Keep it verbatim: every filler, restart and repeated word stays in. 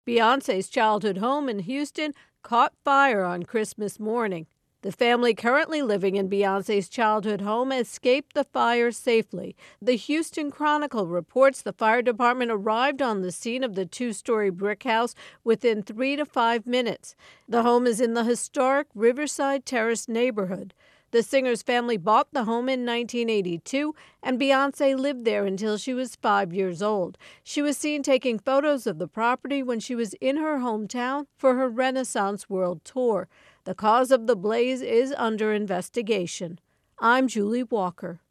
Beyoncé's childhood home in Houston caught fire on Christmas morning. The family currently living in Beyoncé's childhood home escaped the fire safely. The Houston Chronicle reports the fire department arrived on the scene of the two-story brick house within three to five minutes. The home is in the historic Riverside Terrace neighborhood. The singer's family bought the home in nineteen eighty-two, and Beyoncé lived there until she was five years old. She was seen taking photos of the property when she was in her hometown for her Renaissance World Tour. The cause of the blaze is under investigation. I'm Julie Walker.